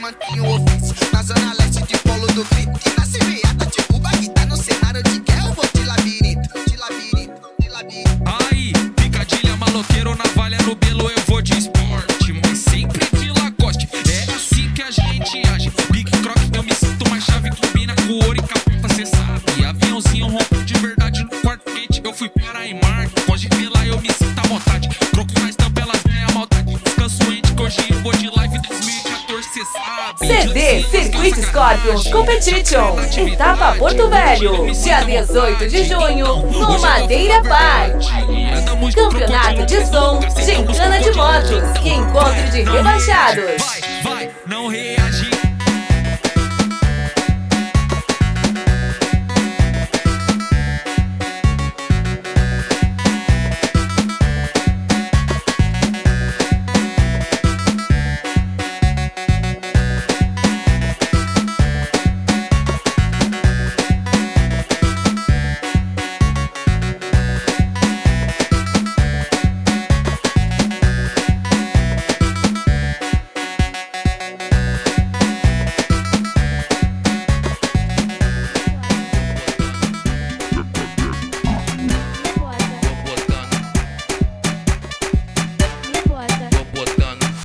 mantinha o ofício. Na zona leste de polo do grito. E na CVA tipo Bagdá. No cenário de guerra eu vou de labirinto. De labirinto, de labirinto. Aí, picadilha, maloqueiro, navalha no belo, eu vou de esporte, mas sempre de Lacoste. É assim que a gente age. Big Croc, eu me sinto mais chave. Combina com ouro e capota, cê sabe. Aviãozinho rompe de verdade no quarto quente. Eu fui para a Marte, pode ver lá, eu me sinto à vontade. Croco na estampa, elas ganham a maldade. Descanso ente, que hoje eu vou de live 2014, cê sabe. CD Circuit Scorpions Competition, etapa Porto Velho, dia 18 de junho, no Madeira Park. Campeonato de som, gincana de motos e encontro de rebaixados. Vai, vai.